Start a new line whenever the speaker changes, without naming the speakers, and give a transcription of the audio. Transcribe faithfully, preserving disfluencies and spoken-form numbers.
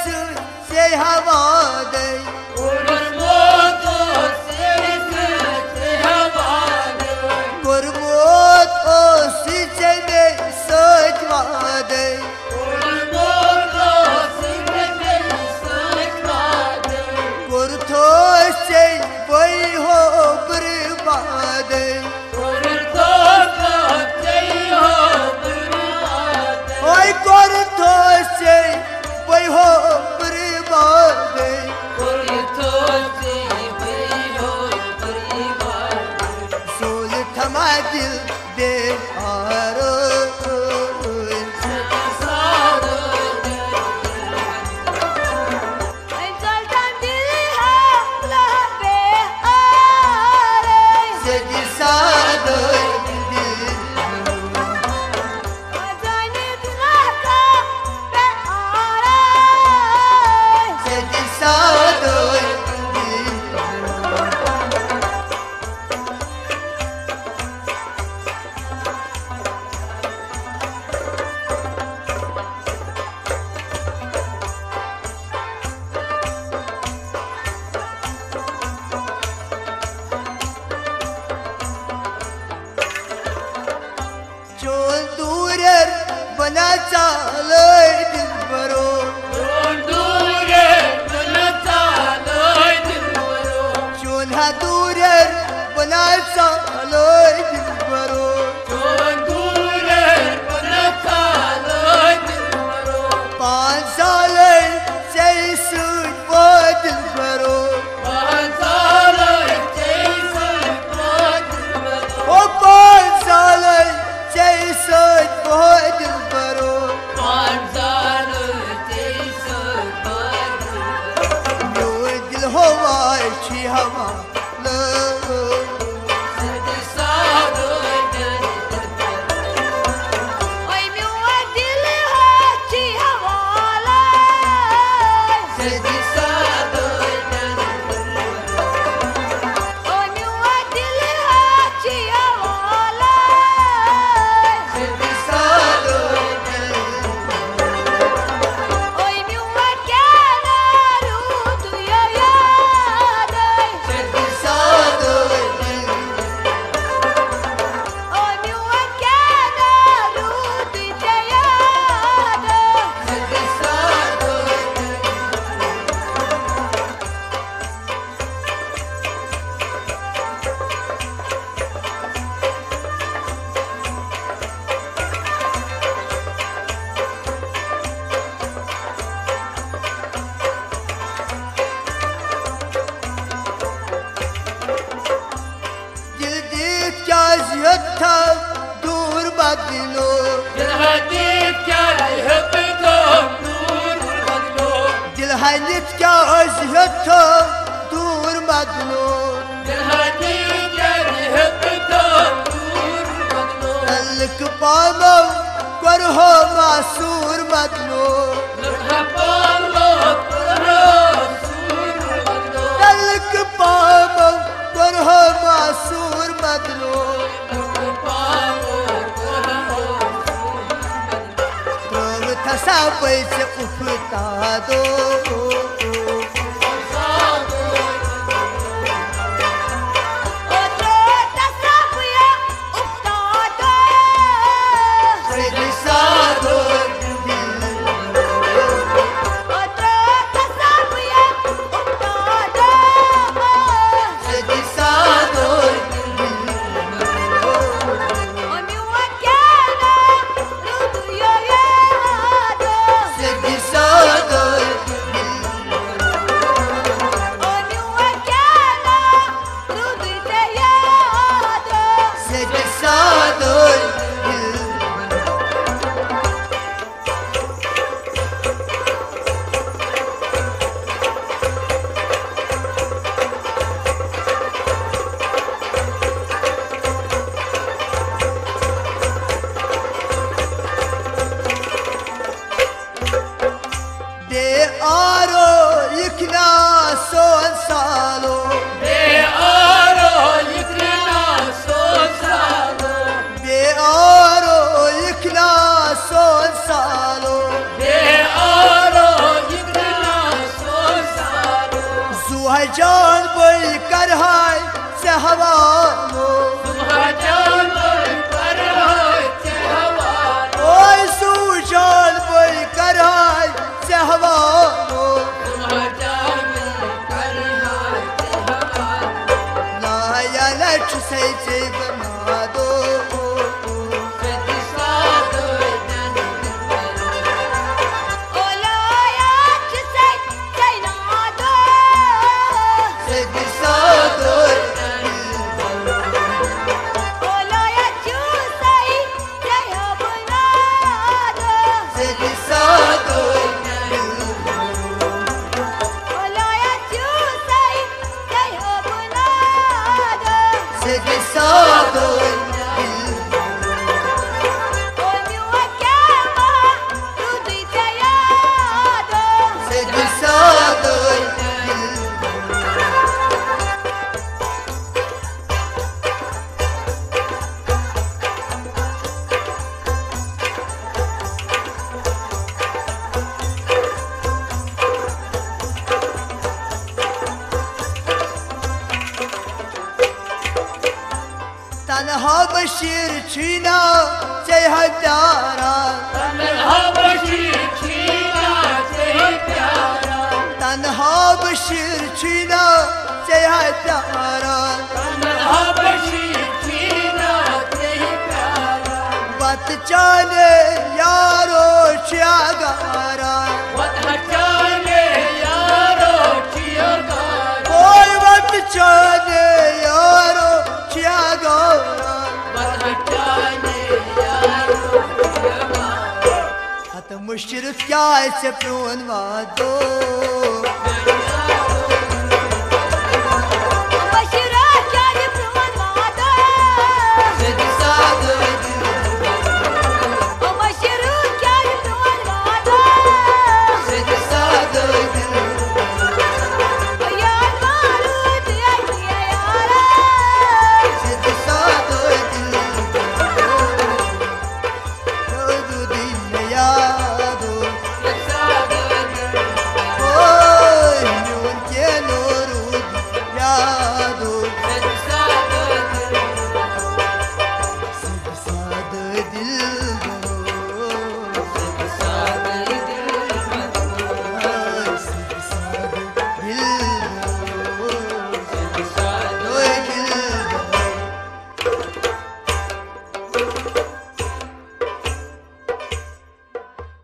से हवा दे गुरमोत ओ सिचे दे सजवा दे गुरथो से वही हो बर्बाद ओए गुरथो से वही हो बर्बाद सोल थमा दिल दे आरो बना चाले दिल बरो चोन्हा दूरे बना चाले दिल बरो पाँच साल से सूट वो दिल बरो ओ पाँच साल से सूट वो दिल बरो दिल हवा छी हवा था दूर बदलो दिल हदीत क्या अजहत था दूर बदलो तलक पालो कर हो मासूर बदलो तलक पालो कर हो मासूर बदलो थसा पैसे उठता दो
Salo, de aro,
कर हाय से हवा लो ओए सूजान बोल कर हाय से हवा लो लाया लक्ष्य से से बना दो तन्हा बशीर छीना चाहे प्यारा
तन्हा बशीर छीना चाहे प्यारा
तन्हा बशीर छीना चाहे प्यारा
तन्हा बशीर छीना चाहे प्यारा
बत चाले यारो चियागारा
बत चाले यारो चियागारा
कोई बत चाले यारो चियागारा मुश्किल क्या से प्रोन वादो